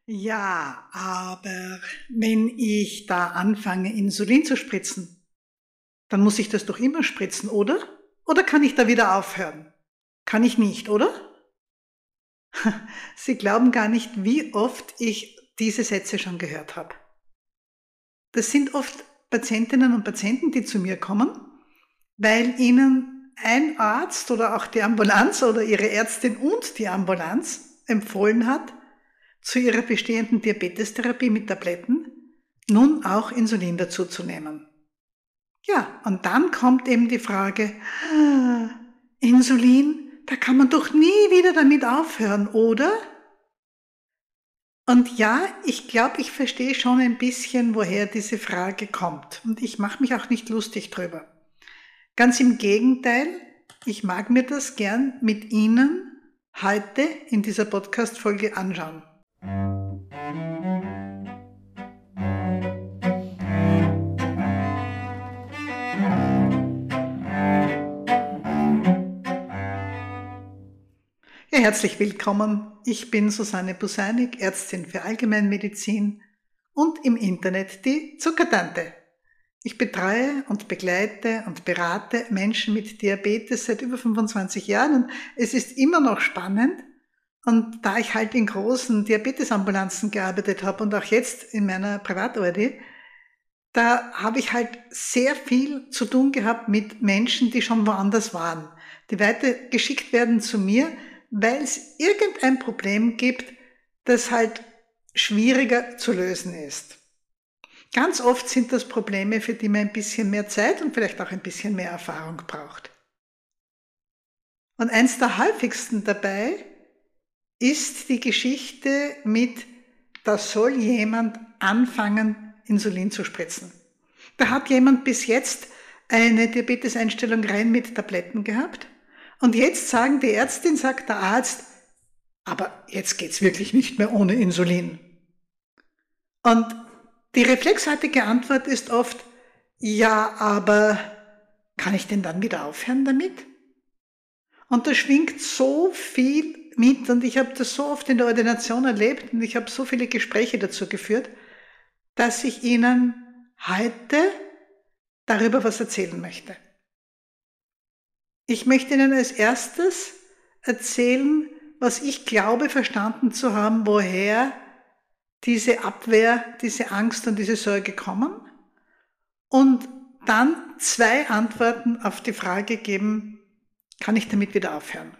Ja, aber wenn ich da anfange, Insulin zu spritzen, dann muss ich das doch immer spritzen, oder? Oder kann ich da wieder aufhören? Kann ich nicht, oder? Sie glauben gar nicht, wie oft ich diese Sätze schon gehört habe. Das sind oft Patientinnen und Patienten, die zu mir kommen, weil ihnen ein Arzt oder auch die Ambulanz oder ihre Ärztin und die Ambulanz empfohlen hat, zu ihrer bestehenden Diabetestherapie mit Tabletten nun auch Insulin dazuzunehmen. Ja, und dann kommt eben die Frage, Insulin, da kann man doch nie wieder damit aufhören, oder? Und ja, ich glaube, ich verstehe schon ein bisschen, woher diese Frage kommt. Und ich mache mich auch nicht lustig drüber. Ganz im Gegenteil, ich mag mir das gern mit Ihnen heute in dieser Podcast-Folge anschauen. Ja, herzlich willkommen. Ich bin Susanne Buseinig, Ärztin für Allgemeinmedizin und im Internet die Zuckertante. Ich betreue und begleite und berate Menschen mit Diabetes seit über 25 Jahren und es ist immer noch spannend. Und da ich halt in großen Diabetesambulanzen gearbeitet habe und auch jetzt in meiner Privat-ORD, da habe ich halt sehr viel zu tun gehabt mit Menschen, die schon woanders waren, die weitergeschickt werden zu mir, weil es irgendein Problem gibt, das halt schwieriger zu lösen ist. Ganz oft sind das Probleme, für die man ein bisschen mehr Zeit und vielleicht auch ein bisschen mehr Erfahrung braucht. Und eins der häufigsten dabei ist die Geschichte mit, da soll jemand anfangen, Insulin zu spritzen. Da hat jemand bis jetzt eine Diabeteseinstellung rein mit Tabletten gehabt. Und jetzt sagt der Arzt, aber jetzt geht's wirklich nicht mehr ohne Insulin. Und die reflexartige Antwort ist oft, ja, aber kann ich denn dann wieder aufhören damit? Und da schwingt so viel mit und ich habe das so oft in der Ordination erlebt und ich habe so viele Gespräche dazu geführt, dass ich Ihnen heute darüber was erzählen möchte. Ich möchte Ihnen als erstes erzählen, was ich glaube verstanden zu haben, woher diese Abwehr, diese Angst und diese Sorge kommen und dann 2 Antworten auf die Frage geben, kann ich damit wieder aufhören?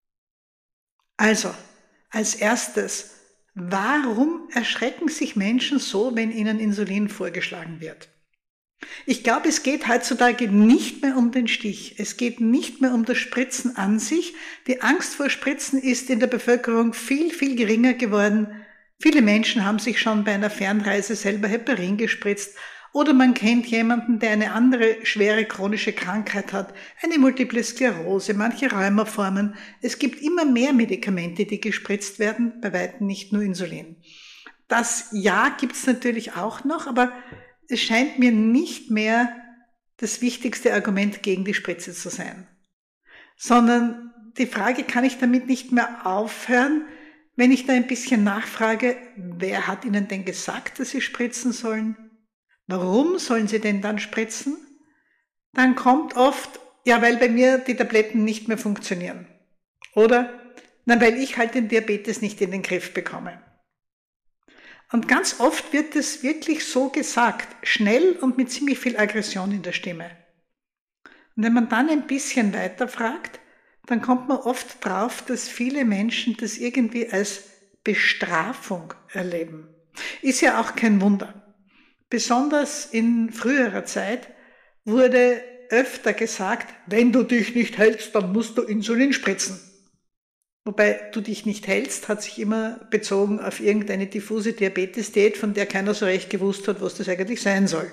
Also, als erstes, warum erschrecken sich Menschen so, wenn ihnen Insulin vorgeschlagen wird? Ich glaube, es geht heutzutage nicht mehr um den Stich. Es geht nicht mehr um das Spritzen an sich. Die Angst vor Spritzen ist in der Bevölkerung viel, viel geringer geworden. Viele Menschen haben sich schon bei einer Fernreise selber Heparin gespritzt. Oder man kennt jemanden, der eine andere schwere chronische Krankheit hat, eine Multiple Sklerose, manche Rheumaformen. Es gibt immer mehr Medikamente, die gespritzt werden, bei weitem nicht nur Insulin. Das Ja gibt es natürlich auch noch, aber es scheint mir nicht mehr das wichtigste Argument gegen die Spritze zu sein. Sondern die Frage, kann ich damit nicht mehr aufhören, wenn ich da ein bisschen nachfrage, wer hat Ihnen denn gesagt, dass Sie spritzen sollen? Warum sollen Sie denn dann spritzen? Dann kommt oft, ja, weil bei mir die Tabletten nicht mehr funktionieren. Oder, na, weil ich halt den Diabetes nicht in den Griff bekomme. Und ganz oft wird es wirklich so gesagt, schnell und mit ziemlich viel Aggression in der Stimme. Und wenn man dann ein bisschen weiter fragt, dann kommt man oft drauf, dass viele Menschen das irgendwie als Bestrafung erleben. Ist ja auch kein Wunder. Besonders in früherer Zeit wurde öfter gesagt, wenn du dich nicht hältst, dann musst du Insulin spritzen. Wobei du dich nicht hältst, hat sich immer bezogen auf irgendeine diffuse Diabetes-Diät, von der keiner so recht gewusst hat, was das eigentlich sein soll.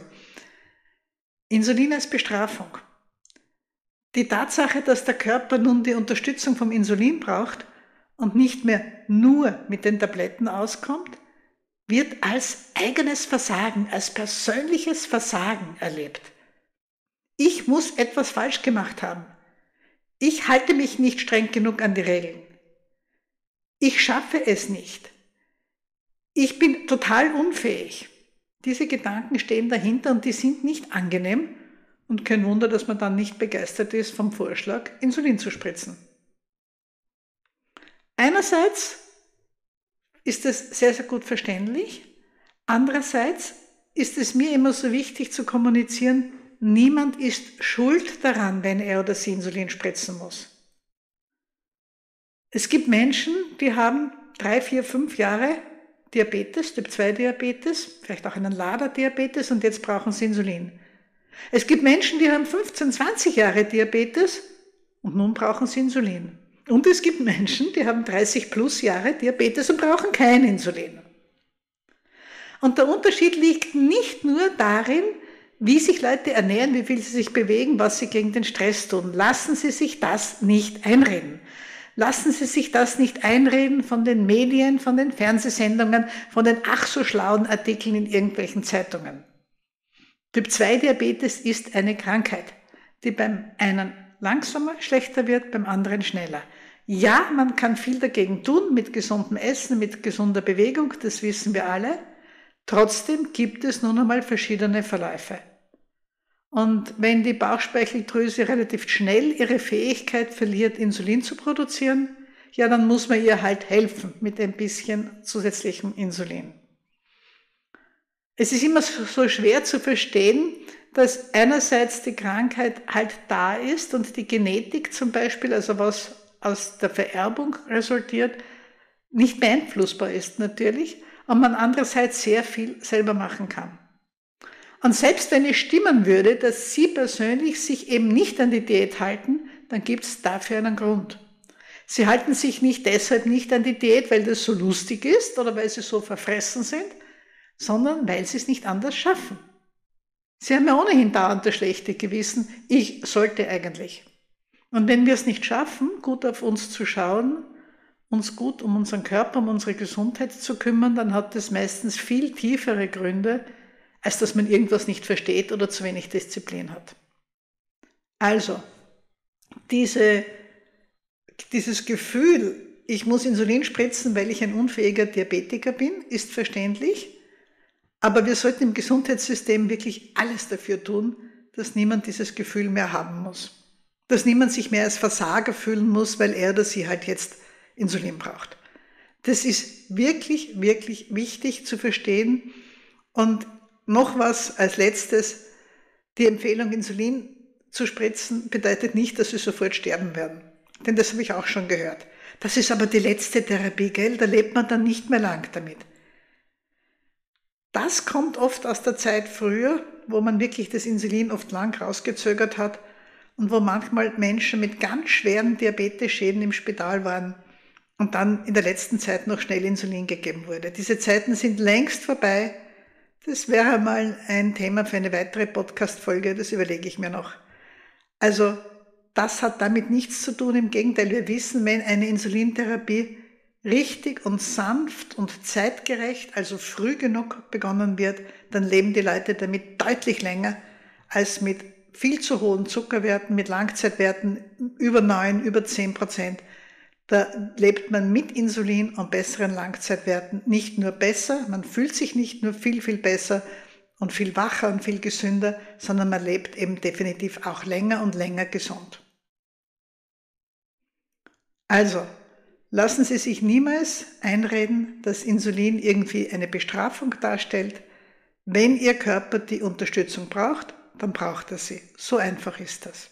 Insulin als Bestrafung. Die Tatsache, dass der Körper nun die Unterstützung vom Insulin braucht und nicht mehr nur mit den Tabletten auskommt, wird als eigenes Versagen, als persönliches Versagen erlebt. Ich muss etwas falsch gemacht haben. Ich halte mich nicht streng genug an die Regeln. Ich schaffe es nicht. ich bin total unfähig. Diese Gedanken stehen dahinter und die sind nicht angenehm und kein Wunder, dass man dann nicht begeistert ist vom Vorschlag, Insulin zu spritzen. Einerseits ist es sehr, sehr gut verständlich. Andererseits ist es mir immer so wichtig zu kommunizieren, niemand ist schuld daran, wenn er oder sie Insulin spritzen muss. Es gibt Menschen, die haben 3, 4, 5 Jahre Diabetes, Typ-2-Diabetes, vielleicht auch einen LADA-Diabetes und jetzt brauchen sie Insulin. Es gibt Menschen, die haben 15, 20 Jahre Diabetes und nun brauchen sie Insulin. Und es gibt Menschen, die haben 30 plus Jahre Diabetes und brauchen kein Insulin. Und der Unterschied liegt nicht nur darin, wie sich Leute ernähren, wie viel sie sich bewegen, was sie gegen den Stress tun. Lassen Sie sich das nicht einreden. Lassen Sie sich das nicht einreden von den Medien, von den Fernsehsendungen, von den ach so schlauen Artikeln in irgendwelchen Zeitungen. Typ-2-Diabetes ist eine Krankheit, die beim einen langsamer, schlechter wird, beim anderen schneller. Ja, man kann viel dagegen tun, mit gesundem Essen, mit gesunder Bewegung, das wissen wir alle. Trotzdem gibt es nun einmal verschiedene Verläufe. Und wenn die Bauchspeicheldrüse relativ schnell ihre Fähigkeit verliert, Insulin zu produzieren, ja, dann muss man ihr halt helfen mit ein bisschen zusätzlichem Insulin. Es ist immer so schwer zu verstehen, dass einerseits die Krankheit halt da ist und die Genetik zum Beispiel, also was aus der Vererbung resultiert, nicht beeinflussbar ist natürlich, und man andererseits sehr viel selber machen kann. Und selbst wenn es stimmen würde, dass Sie persönlich sich eben nicht an die Diät halten, dann gibt es dafür einen Grund. Sie halten sich nicht deshalb nicht an die Diät, weil das so lustig ist oder weil Sie so verfressen sind, sondern weil Sie es nicht anders schaffen. Sie haben ja ohnehin dauernd das schlechte Gewissen, ich sollte eigentlich. Und wenn wir es nicht schaffen, gut auf uns zu schauen, uns gut um unseren Körper, um unsere Gesundheit zu kümmern, dann hat das meistens viel tiefere Gründe, als dass man irgendwas nicht versteht oder zu wenig Disziplin hat. Also, dieses Gefühl, ich muss Insulin spritzen, weil ich ein unfähiger Diabetiker bin, ist verständlich, aber wir sollten im Gesundheitssystem wirklich alles dafür tun, dass niemand dieses Gefühl mehr haben muss. Dass niemand sich mehr als Versager fühlen muss, weil er oder sie halt jetzt Insulin braucht. Das ist wirklich, wirklich wichtig zu verstehen. Und noch was als letztes, die Empfehlung, Insulin zu spritzen, bedeutet nicht, dass Sie sofort sterben werden. Denn das habe ich auch schon gehört. Das ist aber die letzte Therapie, gell? Da lebt man dann nicht mehr lang damit. Das kommt oft aus der Zeit früher, wo man wirklich das Insulin oft lang rausgezögert hat und wo manchmal Menschen mit ganz schweren Diabetesschäden im Spital waren und dann in der letzten Zeit noch schnell Insulin gegeben wurde. Diese Zeiten sind längst vorbei. Das wäre mal ein Thema für eine weitere Podcast-Folge, das überlege ich mir noch. Also, das hat damit nichts zu tun. Im Gegenteil, wir wissen, wenn eine Insulintherapie richtig und sanft und zeitgerecht, also früh genug begonnen wird, dann leben die Leute damit deutlich länger als mit viel zu hohen Zuckerwerten, mit Langzeitwerten über 9, über 10%. Da lebt man mit Insulin und besseren Langzeitwerten nicht nur besser, man fühlt sich nicht nur viel, viel besser und viel wacher und viel gesünder, sondern man lebt eben definitiv auch länger und länger gesund. Also, lassen Sie sich niemals einreden, dass Insulin irgendwie eine Bestrafung darstellt. Wenn Ihr Körper die Unterstützung braucht, dann braucht er sie. So einfach ist das.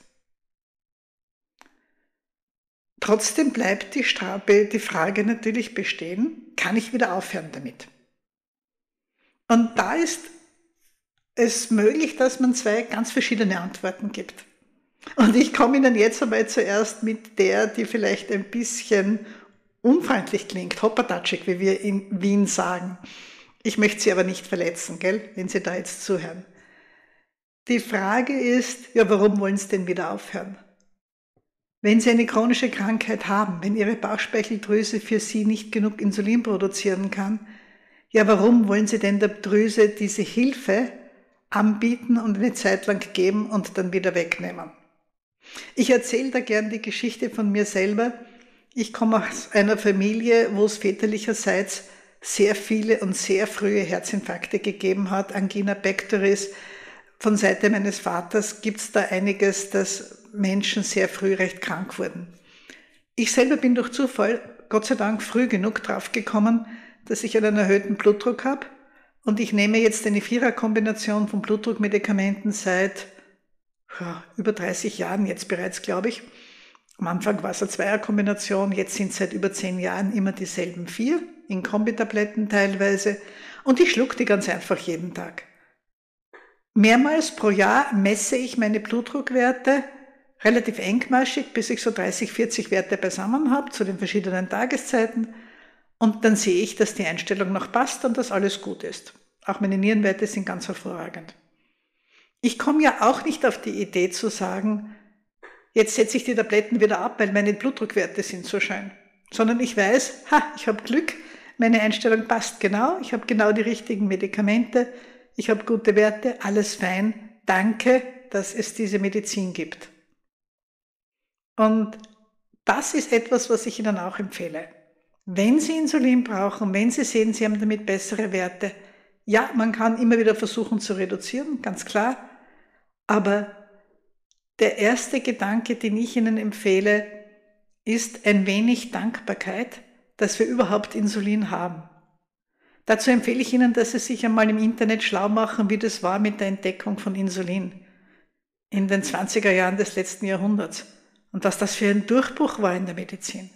Trotzdem bleibt die Frage natürlich bestehen, kann ich wieder aufhören damit? Und da ist es möglich, dass man 2 ganz verschiedene Antworten gibt. Und ich komme Ihnen jetzt einmal zuerst mit der, die vielleicht ein bisschen unfreundlich klingt, hoppertatschig, wie wir in Wien sagen. Ich möchte Sie aber nicht verletzen, gell, wenn Sie da jetzt zuhören. Die Frage ist, ja, warum wollen Sie denn wieder aufhören? Wenn Sie eine chronische Krankheit haben, wenn Ihre Bauchspeicheldrüse für Sie nicht genug Insulin produzieren kann, ja, warum wollen Sie denn der Drüse diese Hilfe anbieten und eine Zeit lang geben und dann wieder wegnehmen? Ich erzähle da gern die Geschichte von mir selber. Ich komme aus einer Familie, wo es väterlicherseits sehr viele und sehr frühe Herzinfarkte gegeben hat, Angina pectoris. Von Seite meines Vaters gibt es da einiges, dass Menschen sehr früh recht krank wurden. Ich selber bin durch Zufall, Gott sei Dank, früh genug draufgekommen, dass ich einen erhöhten Blutdruck habe. Und ich nehme jetzt eine Viererkombination von Blutdruckmedikamenten seit über 30 Jahren jetzt bereits, glaube ich. Am Anfang war es eine Zweierkombination, jetzt sind seit über 10 Jahren immer dieselben 4, in Kombitabletten teilweise. Und ich schlucke die ganz einfach jeden Tag. Mehrmals pro Jahr messe ich meine Blutdruckwerte, relativ engmaschig, bis ich so 30, 40 Werte beisammen habe, zu den verschiedenen Tageszeiten. Und dann sehe ich, dass die Einstellung noch passt und dass alles gut ist. Auch meine Nierenwerte sind ganz hervorragend. Ich komme ja auch nicht auf die Idee zu sagen, jetzt setze ich die Tabletten wieder ab, weil meine Blutdruckwerte sind so schön. Sondern ich weiß, ich habe Glück, meine Einstellung passt genau, ich habe genau die richtigen Medikamente, ich habe gute Werte, alles fein, danke, dass es diese Medizin gibt. Und das ist etwas, was ich Ihnen auch empfehle. Wenn Sie Insulin brauchen, wenn Sie sehen, Sie haben damit bessere Werte, ja, man kann immer wieder versuchen zu reduzieren, ganz klar, aber der erste Gedanke, den ich Ihnen empfehle, ist ein wenig Dankbarkeit, dass wir überhaupt Insulin haben. Dazu empfehle ich Ihnen, dass Sie sich einmal im Internet schlau machen, wie das war mit der Entdeckung von Insulin in den 20er Jahren des letzten Jahrhunderts und was das für ein Durchbruch war in der Medizin.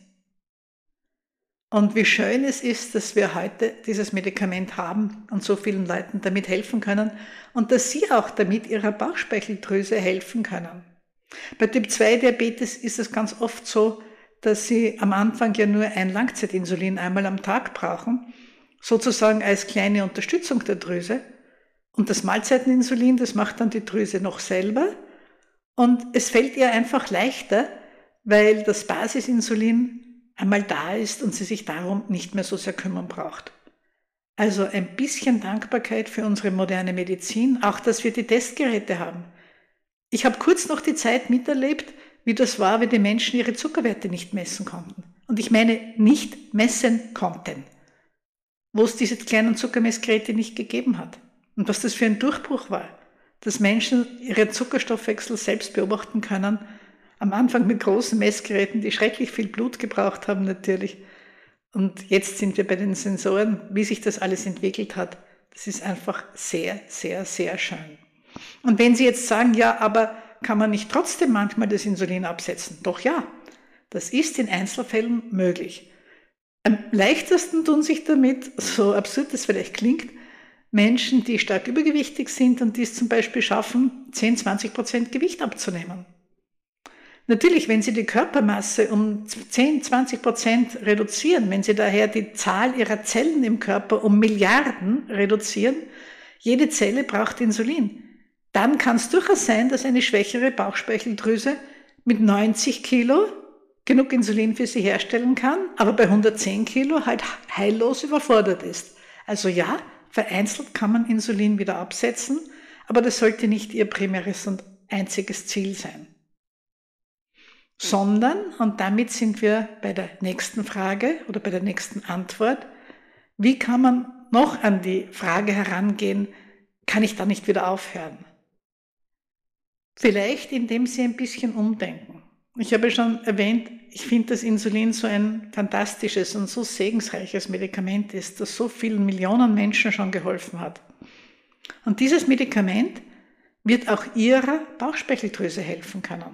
Und wie schön es ist, dass wir heute dieses Medikament haben und so vielen Leuten damit helfen können und dass Sie auch damit Ihrer Bauchspeicheldrüse helfen können. Bei Typ-2-Diabetes ist es ganz oft so, dass Sie am Anfang ja nur ein Langzeitinsulin einmal am Tag brauchen, sozusagen als kleine Unterstützung der Drüse. Und das Mahlzeiteninsulin, das macht dann die Drüse noch selber. Und es fällt ihr einfach leichter, weil das Basisinsulin einmal da ist und sie sich darum nicht mehr so sehr kümmern braucht. Also ein bisschen Dankbarkeit für unsere moderne Medizin, auch dass wir die Testgeräte haben. Ich habe kurz noch die Zeit miterlebt, wie das war, wenn die Menschen ihre Zuckerwerte nicht messen konnten. Und ich meine nicht messen konnten, wo es diese kleinen Zuckermessgeräte nicht gegeben hat. Und was das für ein Durchbruch war, dass Menschen ihren Zuckerstoffwechsel selbst beobachten können, am Anfang mit großen Messgeräten, die schrecklich viel Blut gebraucht haben natürlich. Und jetzt sind wir bei den Sensoren, wie sich das alles entwickelt hat. Das ist einfach sehr, sehr, sehr schön. Und wenn Sie jetzt sagen, ja, aber kann man nicht trotzdem manchmal das Insulin absetzen? Doch ja, das ist in Einzelfällen möglich. Am leichtesten tun sich damit, so absurd es vielleicht klingt, Menschen, die stark übergewichtig sind und die es zum Beispiel schaffen, 10-20% Gewicht abzunehmen. Natürlich, wenn Sie die Körpermasse um 10-20% reduzieren, wenn Sie daher die Zahl Ihrer Zellen im Körper um Milliarden reduzieren, jede Zelle braucht Insulin, dann kann es durchaus sein, dass eine schwächere Bauchspeicheldrüse mit 90 Kilo genug Insulin für Sie herstellen kann, aber bei 110 Kilo halt heillos überfordert ist. Also ja, vereinzelt kann man Insulin wieder absetzen, aber das sollte nicht Ihr primäres und einziges Ziel sein. Sondern, und damit sind wir bei der nächsten Frage oder bei der nächsten Antwort, wie kann man noch an die Frage herangehen, kann ich da nicht wieder aufhören? Vielleicht, indem Sie ein bisschen umdenken. Ich habe schon erwähnt, ich finde, dass Insulin so ein fantastisches und so segensreiches Medikament ist, das so vielen Millionen Menschen schon geholfen hat. Und dieses Medikament wird auch Ihrer Bauchspeicheldrüse helfen können.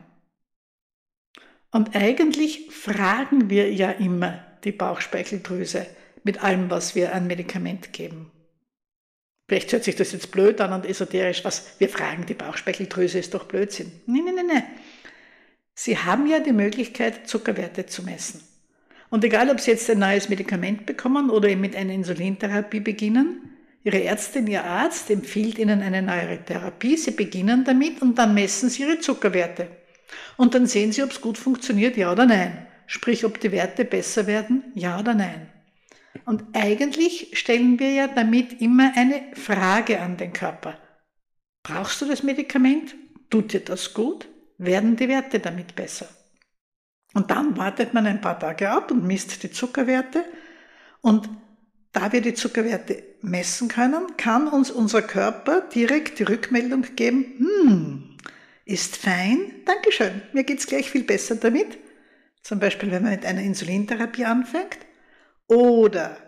Und eigentlich fragen wir ja immer die Bauchspeicheldrüse mit allem, was wir an Medikament geben. Vielleicht hört sich das jetzt blöd an und esoterisch, wir fragen die Bauchspeicheldrüse, ist doch Blödsinn. Nein. Sie haben ja die Möglichkeit, Zuckerwerte zu messen. Und egal, ob Sie jetzt ein neues Medikament bekommen oder mit einer Insulintherapie beginnen, Ihre Ärztin, Ihr Arzt empfiehlt Ihnen eine neue Therapie, Sie beginnen damit und dann messen Sie Ihre Zuckerwerte. Und dann sehen Sie, ob es gut funktioniert, ja oder nein. Sprich, ob die Werte besser werden, ja oder nein. Und eigentlich stellen wir ja damit immer eine Frage an den Körper. Brauchst du das Medikament? Tut dir das gut? Werden die Werte damit besser? Und dann wartet man ein paar Tage ab und misst die Zuckerwerte. Und da wir die Zuckerwerte messen können, kann uns unser Körper direkt die Rückmeldung geben, ist fein, Dankeschön, mir geht's gleich viel besser damit. Zum Beispiel, wenn man mit einer Insulintherapie anfängt. Oder,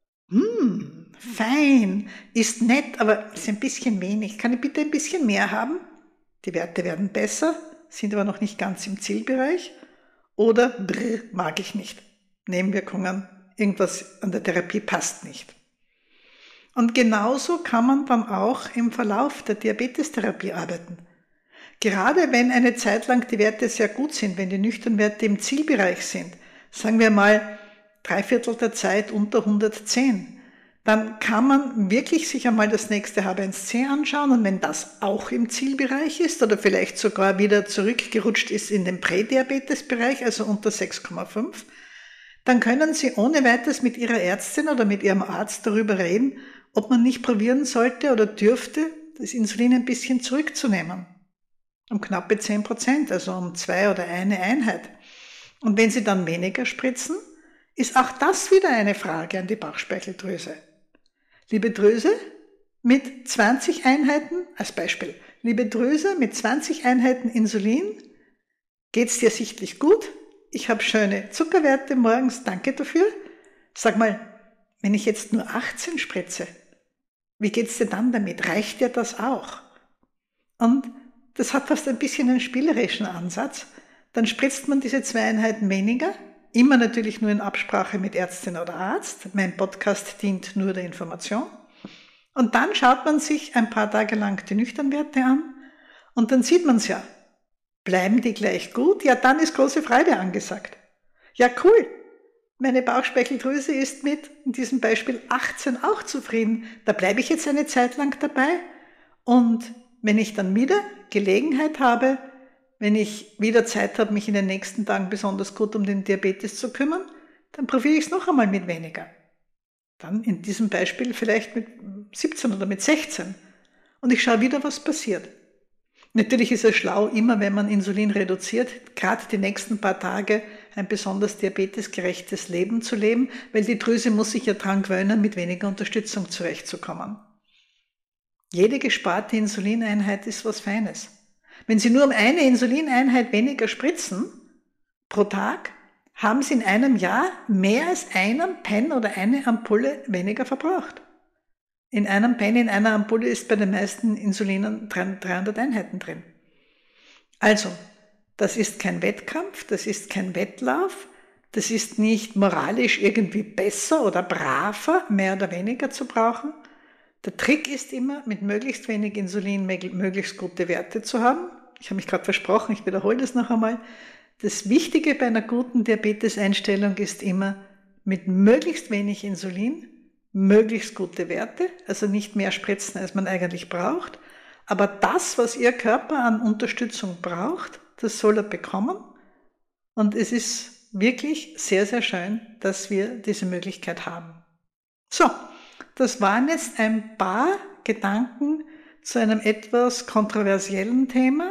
fein, ist nett, aber ist ein bisschen wenig. Kann ich bitte ein bisschen mehr haben? Die Werte werden besser, sind aber noch nicht ganz im Zielbereich. Oder, mag ich nicht. Nebenwirkungen, irgendwas an der Therapie passt nicht. Und genauso kann man dann auch im Verlauf der Diabetestherapie arbeiten. Gerade wenn eine Zeit lang die Werte sehr gut sind, wenn die Nüchternwerte im Zielbereich sind, sagen wir mal 3/4 der Zeit unter 110, dann kann man wirklich sich einmal das nächste H1C anschauen und wenn das auch im Zielbereich ist oder vielleicht sogar wieder zurückgerutscht ist in den Prädiabetesbereich, also unter 6,5, dann können Sie ohne weiteres mit Ihrer Ärztin oder mit Ihrem Arzt darüber reden, ob man nicht probieren sollte oder dürfte, das Insulin ein bisschen zurückzunehmen. Um knappe 10%, also um 2 oder 1 Einheit. Und wenn Sie dann weniger spritzen, ist auch das wieder eine Frage an die Bauchspeicheldrüse. Liebe Drüse, mit 20 Einheiten, als Beispiel, liebe Drüse, mit 20 Einheiten Insulin geht's dir sichtlich gut. Ich habe schöne Zuckerwerte morgens, danke dafür. Sag mal, wenn ich jetzt nur 18 spritze, wie geht's dir dann damit? Reicht dir das auch? Und das hat fast ein bisschen einen spielerischen Ansatz. Dann spritzt man diese 2 Einheiten weniger, immer natürlich nur in Absprache mit Ärztin oder Arzt. Mein Podcast dient nur der Information. Und dann schaut man sich ein paar Tage lang die Nüchternwerte an und dann sieht man es ja. Bleiben die gleich gut? Ja, dann ist große Freude angesagt. Ja, cool. Meine Bauchspeicheldrüse ist mit, in diesem Beispiel 18 auch zufrieden. Da bleibe ich jetzt eine Zeit lang dabei. Und wenn ich dann wieder Gelegenheit habe, wenn ich wieder Zeit habe, mich in den nächsten Tagen besonders gut um den Diabetes zu kümmern, dann probiere ich es noch einmal mit weniger. Dann in diesem Beispiel vielleicht mit 17 oder mit 16. Und ich schaue wieder, was passiert. Natürlich ist es schlau, immer wenn man Insulin reduziert, gerade die nächsten paar Tage ein besonders diabetesgerechtes Leben zu leben, weil die Drüse muss sich ja daran gewöhnen, mit weniger Unterstützung zurechtzukommen. Jede gesparte Insulineinheit ist was Feines. Wenn Sie nur um eine Insulineinheit weniger spritzen pro Tag, haben Sie in einem Jahr mehr als einen Pen oder eine Ampulle weniger verbraucht. In einem Pen, in einer Ampulle ist bei den meisten Insulinen 300 Einheiten drin. Also, das ist kein Wettkampf, das ist kein Wettlauf, das ist nicht moralisch irgendwie besser oder braver, mehr oder weniger zu brauchen. Der Trick ist immer, mit möglichst wenig Insulin möglichst gute Werte zu haben. Ich habe mich gerade versprochen, ich wiederhole das noch einmal. Das Wichtige bei einer guten Diabeteseinstellung ist immer, mit möglichst wenig Insulin möglichst gute Werte, also nicht mehr spritzen, als man eigentlich braucht. Aber das, was Ihr Körper an Unterstützung braucht, das soll er bekommen. Und es ist wirklich sehr, sehr schön, dass wir diese Möglichkeit haben. So, das waren jetzt ein paar Gedanken zu einem etwas kontroversiellen Thema.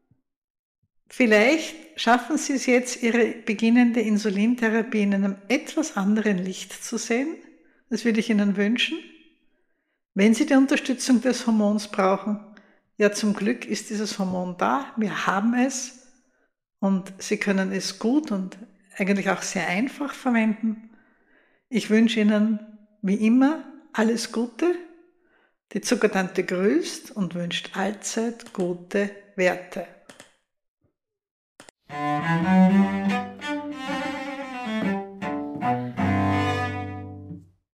Vielleicht schaffen Sie es jetzt, Ihre beginnende Insulintherapie in einem etwas anderen Licht zu sehen. Das würde ich Ihnen wünschen. Wenn Sie die Unterstützung des Hormons brauchen, ja, zum Glück ist dieses Hormon da, wir haben es und Sie können es gut und eigentlich auch sehr einfach verwenden. Ich wünsche Ihnen wie immer alles Gute. Die Zuckertante grüßt und wünscht allzeit gute Werte.